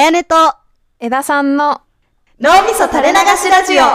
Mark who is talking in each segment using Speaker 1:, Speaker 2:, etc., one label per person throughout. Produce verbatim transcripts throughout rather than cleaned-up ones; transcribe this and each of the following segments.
Speaker 1: やねと
Speaker 2: 枝さんの
Speaker 1: 脳みそ垂れ流しラジオ。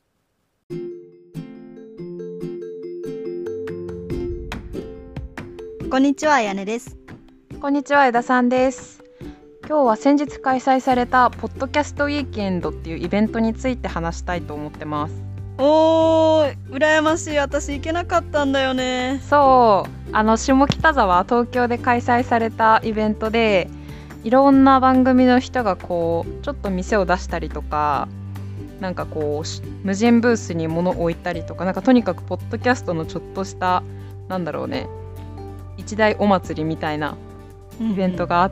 Speaker 1: こんにちは、あやねです。
Speaker 2: こんにちは、枝さんです。今日は先日開催されたポッドキャストウィークエンドっていうイベントについて話したいと思ってます。
Speaker 1: おー、羨ましい。私行けなかったんだよね。
Speaker 2: そう、あの下北沢東京で開催されたイベントで、いろんな番組の人がこうちょっと店を出したりとか、なんかこう無人ブースに物を置いたりとか、なんかとにかくポッドキャストのちょっとしたなんだろうね、一大お祭りみたいなイベントがあって、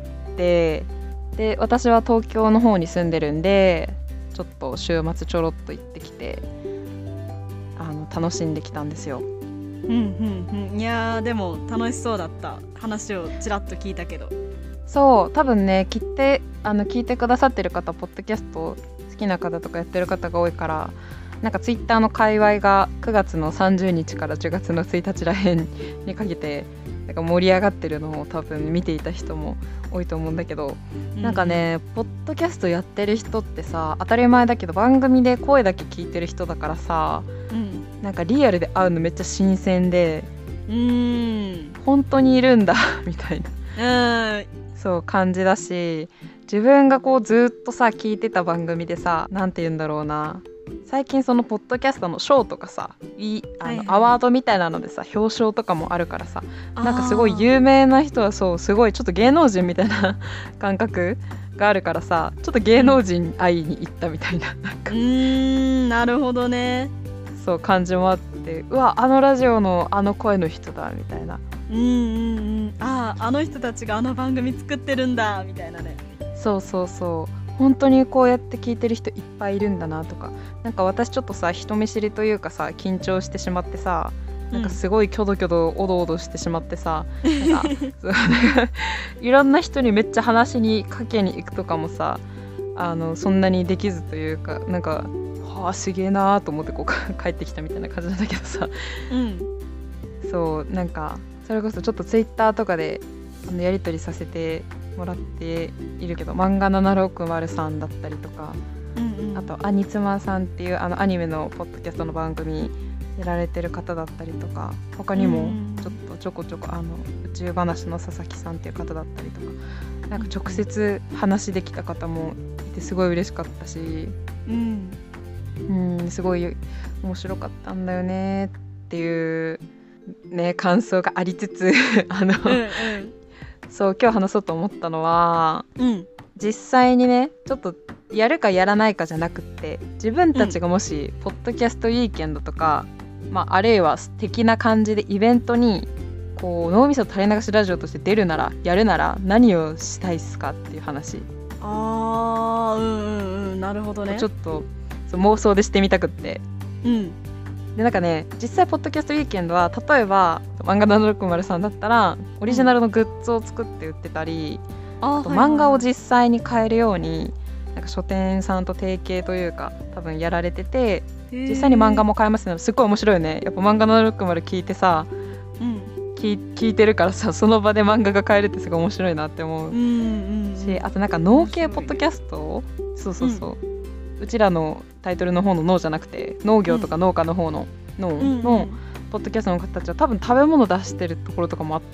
Speaker 2: うんうん、で私は東京の方に住んでるんで、ちょっと週末ちょろっと行ってきて、あの楽しんできたんですよ。
Speaker 1: うんうんうん。いやーでも楽しそうだった。話をちらっと聞いたけど。
Speaker 2: そう、多分ね、聞いてあの聞いてくださってる方、ポッドキャスト好きな方とかやってる方が多いから、なんかツイッターの界隈がくがつのさんじゅうにちからじゅうがつのついたちらへんにかけてなんか盛り上がってるのを多分見ていた人も多いと思うんだけど、うん、なんかね、ポッドキャストやってる人ってさ、当たり前だけど番組で声だけ聞いてる人だからさ、うん、なんかリアルで会うのめっちゃ新鮮で、うーん本当にいるんだみたいな、うん、そう感じだし、自分がこうずっとさ聞いてた番組でさ、なんて言うんだろうな、最近そのポッドキャストの賞とかさ、いあの、はいはい、アワードみたいなのでさ表彰とかもあるからさ、なんかすごい有名な人はそうすごいちょっと芸能人みたいな感覚があるからさ、ちょっと芸能人会いに行ったみたいな、なんかう
Speaker 1: ーん、なるほどね、
Speaker 2: そう感じもあって、うわあのラジオのあの声の人だみたいな、
Speaker 1: うんうんうん、あああの人たちがあの番組作ってるんだみたいなね。
Speaker 2: そうそうそう、本当にこうやって聞いてる人いっぱいいるんだなとか、なんか私ちょっとさ人見知りというかさ緊張してしまってさ、なんかすごいキョドキョドおどおどしてしまってさ、うん、なんかいろんな人にめっちゃ話にかけに行くとかもさ、あのそんなにできずというか、なんかはあすげえなーと思ってこう帰ってきたみたいな感じなんだけどさ、うん、そうなんかそれこそちょっとツイッターとかであのやり取りさせてもらっているけど、漫画ななろくまるさんだったりとか、うんうん、あとアニツマさんっていうあのアニメのポッドキャストの番組やられてる方だったりとか、他にもちょっとちょこちょこあの宇宙話の佐々木さんっていう方だったりとか、なんか直接話できた方もいてすごい嬉しかったし、うんうん、すごい面白かったんだよねっていうね感想がありつつあの、うんうん、そう今日話そうと思ったのは、うん、実際にねちょっとやるかやらないかじゃなくって、自分たちがもし、うん、ポッドキャストウィーケンドとか、まあ、あるいは的な感じでイベントにこう脳みそ垂れ流しラジオとして出るならやるなら何をしたいっすかっていう話。
Speaker 1: あーうんうんうん、なるほどね。
Speaker 2: ちょっとそう妄想でしてみたくって、うんでなんかね、実際ポッドキャストウィーケンドは例えば漫画ななろくまるさんだったらオリジナルのグッズを作って売ってたり、うん、あと漫画を実際に買えるようになんか書店さんと提携というか多分やられてて、実際に漫画も買えますね。すっごい面白いよね。やっぱ漫画ななろくまる聞いてさ、うん、聞, 聞いてるからさ、その場で漫画が買えるってすごい面白いなって思う、うんうんうん、し、あとなんか農系ポッドキャスト、そうそうそう、うん、うちらのタイトルの方の農じゃなくて農業とか農家の方の農のポッドキャストの方たちは多分食べ物出してるところとかもあった、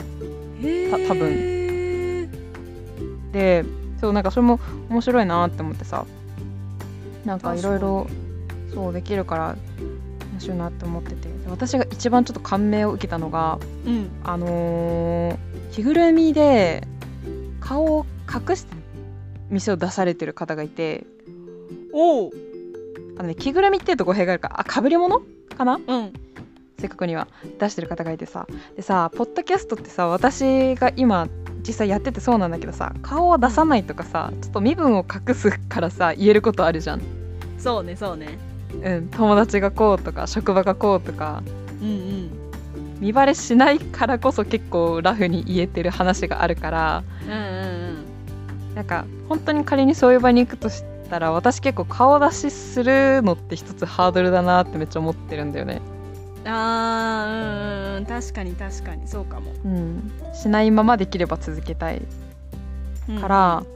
Speaker 2: た多分で、そうなんかそれも面白いなって思ってさ、なんかいろいろそうできるから面白いなって思ってて、私が一番ちょっと感銘を受けたのが、うん、あのー、着ぐるみで顔を隠して店を出されてる方がいて、おあの、ね、着ぐるみっていうと語弊があるから、あ、かぶり物かな、うん、正確には出してる方がいてさ、でさ、ポッドキャストってさ、私が今実際やっててそうなんだけどさ、顔を出さないとかさ、ちょっと身分を隠すからさ言えることあるじゃん。
Speaker 1: そうねそうね、
Speaker 2: うん、友達がこうとか職場がこうとか、うんうん、見バレしないからこそ結構ラフに言えてる話があるから、うんうんうん、なんか本当に仮にそういう場に行くとしたら、私結構顔出しするのって一つハードルだなってめっちゃ思ってるんだよね。
Speaker 1: あー、うんうん、確かに確かにそうかも、
Speaker 2: うん、しないままできれば続けたいから、うん、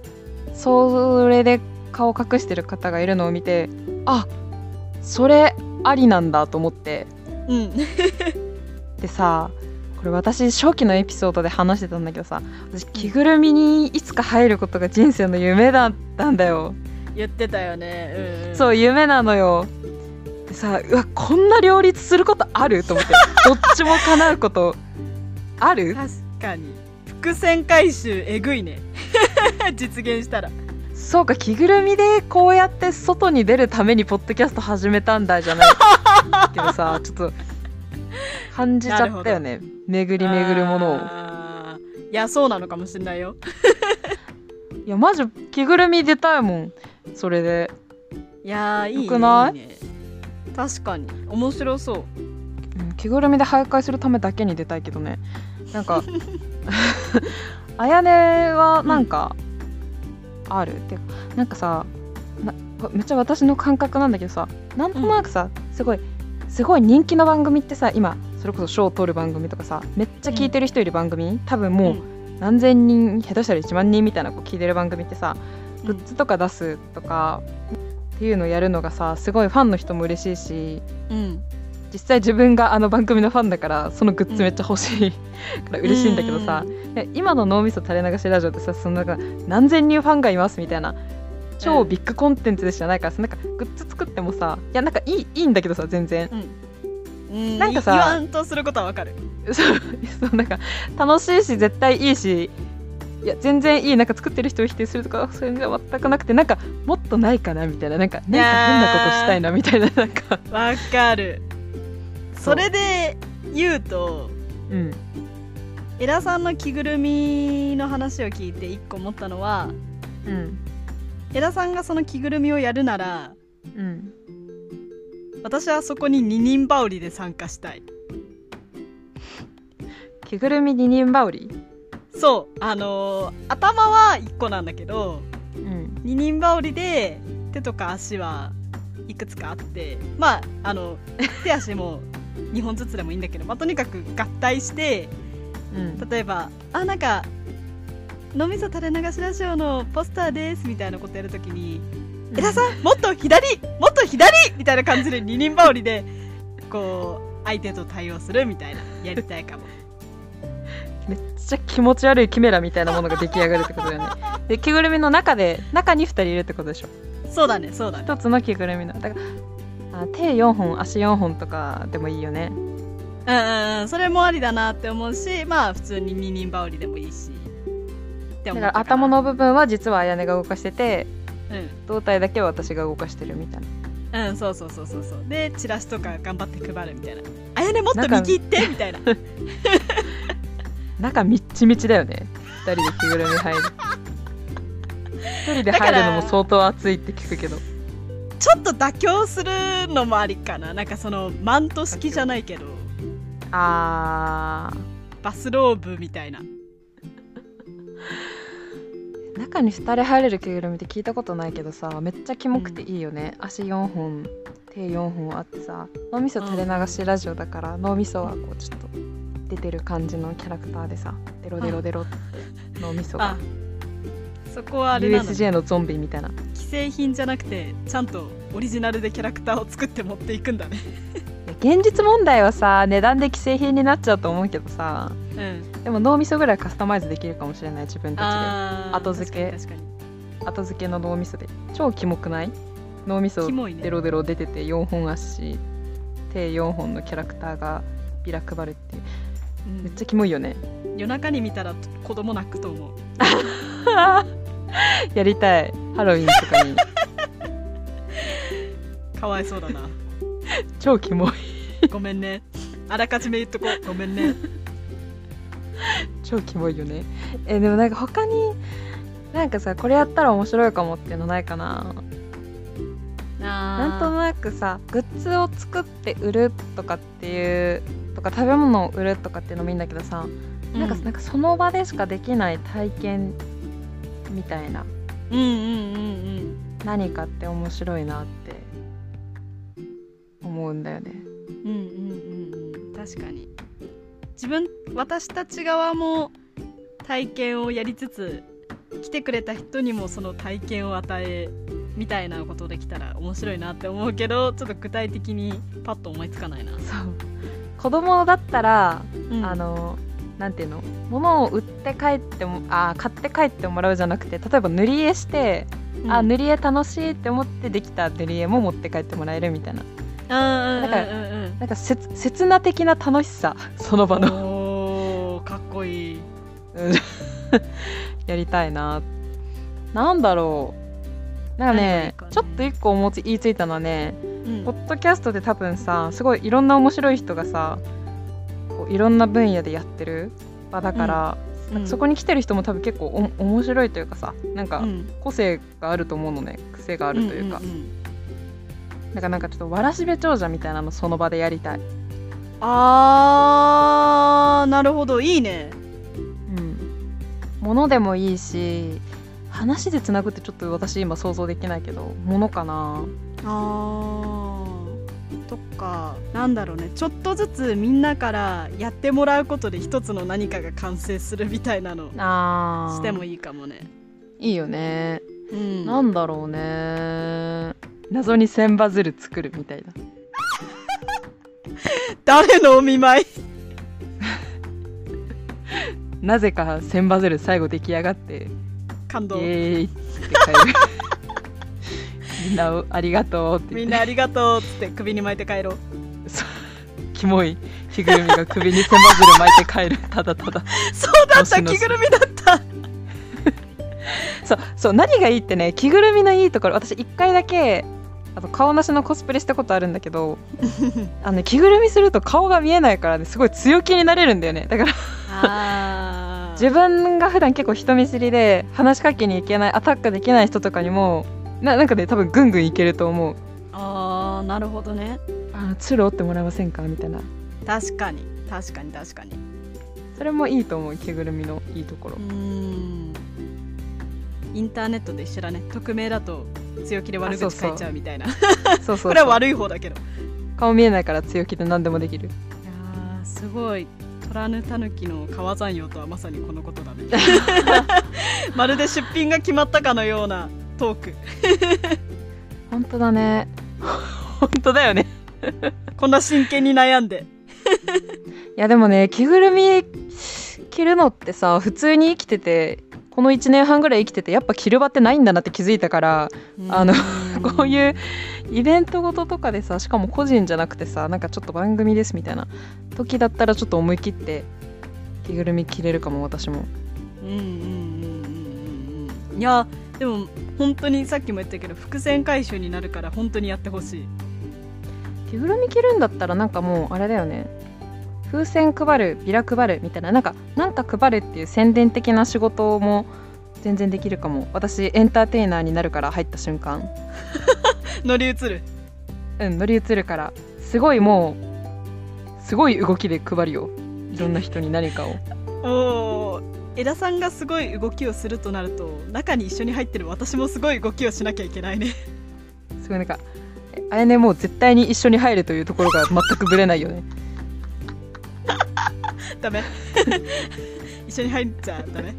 Speaker 2: それで顔隠してる方がいるのを見て、あ、それありなんだと思って、
Speaker 1: うん、
Speaker 2: でさ、これ私初期のエピソードで話してたんだけどさ、私着ぐるみにいつか入ることが人生の夢だったんだよ。
Speaker 1: 言ってたよね、うんうん、
Speaker 2: そう夢なのよ。でさ、うわ、こんな両立することあると思って、どっちも叶うことある？
Speaker 1: 確かに伏線回収えぐいね実現したら。
Speaker 2: そうか、着ぐるみでこうやって外に出るためにポッドキャスト始めたんだじゃないけどさ、ちょっと感じちゃったよね、巡り巡るものを。
Speaker 1: いや、そうなのかもしれないよ
Speaker 2: いやマジ着ぐるみ出たいもん、それで。
Speaker 1: いやー、いいね、
Speaker 2: よくない？
Speaker 1: いいね、確かに面白そう、
Speaker 2: うん、着ぐるみで徘徊するためだけに出たいけどね。なんかあやねはなんか、うん、あるってか、なんかさ、なめっちゃ私の感覚なんだけどさ、なんとなくさ、うん、すごいすごい人気の番組ってさ、今それこそ賞を取る番組とかさ、めっちゃ聞いてる人いる番組、うん、多分もう何千人、下手したらいちまんにんみたいなこう聞いてる番組ってさ、グッズとか出すとか、うん、っていうのをやるのがさ、すごいファンの人も嬉しいし、うん、実際自分があの番組のファンだからそのグッズめっちゃ欲しい、うん、から嬉しいんだけどさ、うん、今の脳みそ垂れ流しラジオってさ、そのなんか何千人ファンがいますみたいな超ビッグコンテンツでしかないからさ、なんかグッズ作ってもさ、いやなんかいい、いいんだけどさ、全然、
Speaker 1: うん、なんかさ、言わんとすることはわかる
Speaker 2: そうそう、なんか楽しいし絶対いいし、いや全然いい、なんか作ってる人を否定するとかそういうのは全くなくて、なんかもっとないかなみたいな、なんかなんか変なことしたいなみたいな、なんか
Speaker 1: わかる。それで言うと、うん、江田さんの着ぐるみの話を聞いて一個思ったのは、うん、江田さんがその着ぐるみをやるなら、うん、私はそこに二人羽織で参加したい。
Speaker 2: 着ぐるみ二人羽織？
Speaker 1: そう、あのー、頭はいっこなんだけど、うん、二人羽織で手とか足はいくつかあって、まああの手足もにほんずつでもいいんだけど、まあ、とにかく合体して、うん、例えばあ、なんか脳みそ垂れ流しラジオのポスターですみたいなことやるときに、うん、江田さんもっと左もっと左みたいな感じで二人羽織でこう相手と対応するみたいな、やりたいかも
Speaker 2: めっちゃ気持ち悪いキメラみたいなものが出来上がるってことだよねで、着ぐるみの中で中にふたりいるってことでしょ。
Speaker 1: そうだね、そうだね、
Speaker 2: 一つの着ぐるみのだからあ手よんほん足よんほんとかでもいいよね。
Speaker 1: うんうんうん、それもありだなって思うし、まあ普通に二人羽織でもいいしって思ったから。
Speaker 2: だから頭の部分は実はあやねが動かしてて、うん、胴体だけは私が動かしてるみたい
Speaker 1: な。うん、そうそうそうそうそう。でチラシとか頑張って配るみたいな。あやねもっと右行ってみたいな
Speaker 2: 中みっちみちだよね、ふたりで着ぐるみ入るひとりで入るのも相当暑いって聞くけど、
Speaker 1: ちょっと妥協するのもありかな。なんかそのマント式じゃないけど、
Speaker 2: あー
Speaker 1: バスローブみたいな
Speaker 2: 中にふたり入れる着ぐるみって聞いたことないけどさ、めっちゃキモくていいよね、うん、足よんほん手よんほんあってさ、脳みそ垂れ流しラジオだから、うん、脳みそはこうちょっと出てる感じのキャラクターでさ、デロデロデロって脳みそが、
Speaker 1: そこはあれなの
Speaker 2: ユーエスジェー のゾンビみたいな。
Speaker 1: 既製品じゃなくてちゃんとオリジナルでキャラクターを作って持っていくんだね
Speaker 2: 現実問題はさ、値段で既製品になっちゃうと思うけどさ、うん、でも脳みそぐらいカスタマイズできるかもしれない、自分たちで。後付け確かに確かに後付けの脳みそで超キモくない？脳みそデロデロ出ててよんほん足手よんほんのキャラクターがビラ配るっていう、うん、めっちゃキモいよね。
Speaker 1: 夜中に見たら子供泣くと思う
Speaker 2: やりたい、ハロウィンとかに
Speaker 1: かわいそうだな
Speaker 2: 超キモい
Speaker 1: ごめんね、あらかじめ言っとこう、ごめんね
Speaker 2: 超キモいよね。えでもなんか他になんかさ、これやったら面白いかもっていうのないかな。なんとなくさ、グッズを作って売るとかっていうとか食べ物を売るとかっていうのもいいんだけどさ、うん、なんかなんかその場でしかできない体験みたいな、うんうんうんうん、何かって面白いなって思うんだよね。
Speaker 1: うんうんうんうん、確かに自分私たち側も体験をやりつつ来てくれた人にもその体験を与えみたいなことできたら面白いなって思うけど、ちょっと具体的にパッと思いつかないな。そう、
Speaker 2: 子供だったら、うん、あのなんていうの、物を売って帰ってもあ買って帰ってもらうじゃなくて、例えば塗り絵して、うん、あ塗り絵楽しいって思ってできた塗り絵も持って帰ってもらえるみたいな。なんか、なんかせ刹那的な楽しさ、その場の。
Speaker 1: おー、かっこいい。
Speaker 2: やりたいな。なんだろう、なんかね、ねちょっと一個思いついたのはね、うん、ポッドキャストで多分さ、すごいいろんな面白い人がさ、こういろんな分野でやってる場だから、うん、なんかそこに来てる人も多分結構お面白いというかさ、なんか個性があると思うのね、癖があるというか、うんうんうん、だからなんかちょっとわらしべ長者みたいなのその場でやりたい。
Speaker 1: あー、なるほど、いいね。
Speaker 2: うん、ものでもいいし、話でつなぐってちょっと私今想像できないけど、ものかな。
Speaker 1: あー、とか、なんだろうね、ちょっとずつみんなからやってもらうことで一つの何かが完成するみたいなのしてもいいかもね。
Speaker 2: いいよね、うん、なんだろうね、謎に千羽鶴作るみたいな。
Speaker 1: 誰のお見舞い？
Speaker 2: なぜか千羽鶴最後出来上がって
Speaker 1: 感動、
Speaker 2: イエーイって帰る。みんなありがとうって言って、
Speaker 1: みんなありがとうっつって首に巻いて帰ろう。
Speaker 2: キモい着ぐるみが首に千羽鶴巻いて帰る。ただただ。
Speaker 1: そうだった、着ぐるみだった。
Speaker 2: そうそう、何がいいってね、着ぐるみのいいところ、私一回だけあと顔なしのコスプレしたことあるんだけどあの、ね、着ぐるみすると顔が見えないからね、すごい強気になれるんだよね。だからあ自分が普段結構人見知りで話しかけに行けない、アタックできない人とかにも な, なんかね多分ぐんぐんいけると思う。
Speaker 1: あー、なるほどね。
Speaker 2: あ、ツル折ってもらえませんかみたいな。
Speaker 1: 確かに確かに確かに、
Speaker 2: それもいいと思う、着ぐるみのいいところ。うー
Speaker 1: ん、インターネットで一緒だね。匿名だと強気で悪口書いちゃうみたいな。そうそうこれは悪い方だけど、
Speaker 2: 顔見えないから強気で何でもできる。いや
Speaker 1: ー、すごい。虎ぬたぬきの川山用とはまさにこのことだね。まるで出品が決まったかのようなトーク。
Speaker 2: 本当だね。本当だよね。
Speaker 1: こんな真剣に悩んで。
Speaker 2: いやでもね、着ぐるみ着るのってさ、普通に生きててこのいちねんはんぐらい生きててやっぱ着る場ってないんだなって気づいたから、あのこういうイベントごととかでさ、しかも個人じゃなくてさ、なんかちょっと番組ですみたいな時だったらちょっと思い切って着ぐるみ着れるかも、私も。
Speaker 1: うんうんうんうんうん。いやでも本当にさっきも言ったけど伏線回収になるから本当にやってほしい。
Speaker 2: 着ぐるみ着るんだったらなんかもうあれだよね、風船配る、ビラ配るみたいな、なんかなんか配るっていう宣伝的な仕事も全然できるかも。私エンターテイナーになるから、入った瞬間
Speaker 1: 乗り移る。
Speaker 2: うん乗り移るから、すごいもうすごい動きで配るよ、いろんな人に何かを。
Speaker 1: おー、江田さんがすごい動きをするとなると、中に一緒に入ってる私もすごい動きをしなきゃいけないね。
Speaker 2: すごいなんかあやねもう絶対に一緒に入るというところが全くぶれないよね。
Speaker 1: ダメ。一緒に入っちゃダメ。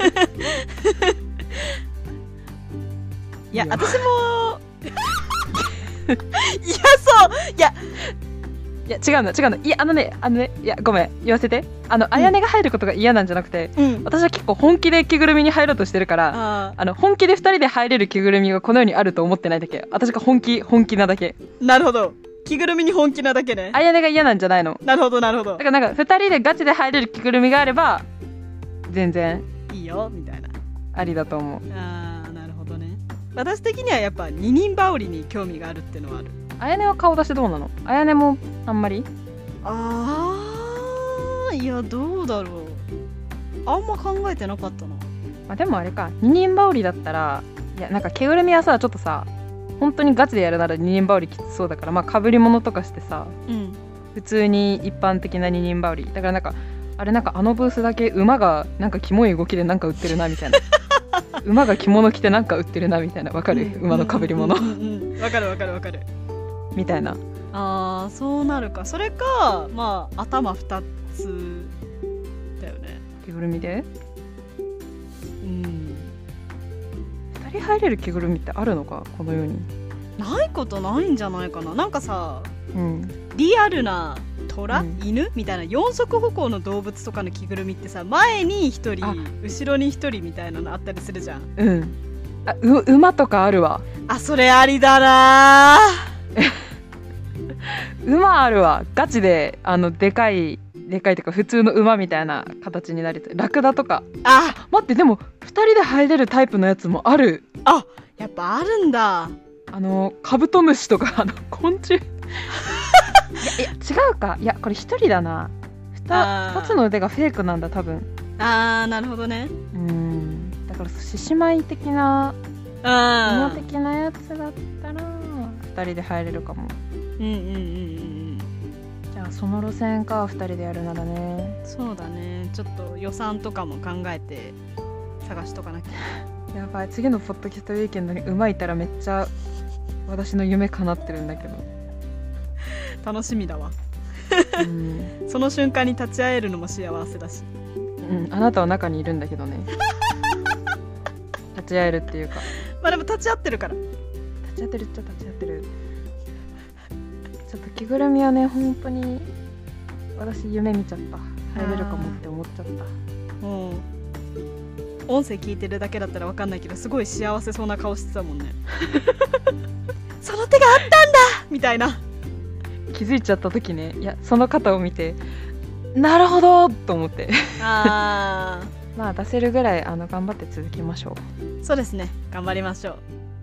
Speaker 1: いや私もいやそういや
Speaker 2: いや違うの違うのいやあのねあのねいやごめん言わせて、あの、うん、あやねが入ることが嫌なんじゃなくて、うん、私は結構本気で着ぐるみに入ろうとしてるから、ああの本気でふたりで入れる着ぐるみがこの世にあると思ってないだけ。私が本気本気なだけ。
Speaker 1: なるほど、着ぐるみに本気なだけね。
Speaker 2: あやねが嫌なんじゃないの。
Speaker 1: なるほどなるほど。
Speaker 2: だからなんかふたりでガチで入れる着ぐるみがあれば全然
Speaker 1: いいよみたいな、
Speaker 2: ありだと思う。
Speaker 1: あー、なるほどね。私的にはやっぱ二人羽織に興味があるってのはある。
Speaker 2: あやねは顔出しどうなの？あやねもあんまり？
Speaker 1: あー、いやどうだろう、あんま考えてなかったな。
Speaker 2: まあ、でもあれか、二人羽織だったら、いやなんか着ぐるみはさちょっとさ本当にガチでやるなら二人羽織きつそうだから、まあかぶり物とかしてさ、うん、普通に一般的な二人羽織だから、なんかあれなんかあのブースだけ馬がなんかキモい動きでなんか売ってるなみたいな。馬が着物着てなんか売ってるなみたいな、わかる？うん、馬のかぶり物。
Speaker 1: わかるわかるわかる。
Speaker 2: みたいな。
Speaker 1: あー、そうなるか。それかまあ頭ふたつだよね、
Speaker 2: 着ぐるみで。
Speaker 1: うん
Speaker 2: 人入れる着ぐるみってあるのかこの世に。
Speaker 1: ないことないんじゃないかな。なんかさ、
Speaker 2: うん、
Speaker 1: リアルな虎、うん、犬みたいな四足歩行の動物とかの着ぐるみってさ、前にひとり後ろにひとりみたいなのあったりするじゃん。
Speaker 2: うん。あ、う馬とかあるわ。
Speaker 1: あ、それありだな
Speaker 2: 馬あるわ。ガチであのでかいでかいとか普通の馬みたいな形になりたい。ラクダとか。
Speaker 1: あ、
Speaker 2: 待って、でもふたりで入れるタイプのやつもある。
Speaker 1: あ、やっぱあるんだ。
Speaker 2: あのカブトムシとかあの昆虫いやいや違うか。いやこれひとりだな。 2, 2つの腕がフェイクなんだ多分。
Speaker 1: あー、なるほどね。
Speaker 2: うん、だから獅子舞的な馬的なやつだったらふたりで入れるかも。
Speaker 1: うんうんうんうん。
Speaker 2: じゃあその路線か、ふたりでやるならね。
Speaker 1: そうだね。ちょっと予算とかも考えて探しとかなきゃ。
Speaker 2: やばい、次のポッドキャストウィーケンドに馬いたらめっちゃ私の夢叶ってるんだけど。
Speaker 1: 楽しみだわ、
Speaker 2: うん、
Speaker 1: その瞬間に立ち会えるのも幸せだし、
Speaker 2: うん、あなたは中にいるんだけどね立ち会えるっていうか、
Speaker 1: まあでも立ち会ってるから。
Speaker 2: 立ち会ってるっちゃ立ち会ってる。ちょっと着ぐるみはね、本当に私夢見ちゃった。入れるかもって思っちゃった。
Speaker 1: もう音声聞いてるだけだったら分かんないけど、すごい幸せそうな顔してたもんねその手があったんだみたいな。
Speaker 2: 気づいちゃった時ね、いやその肩を見てなるほどと思ってあまあ出せるぐらいあの頑張って続きましょ
Speaker 1: う。そうですね、頑張りましょう。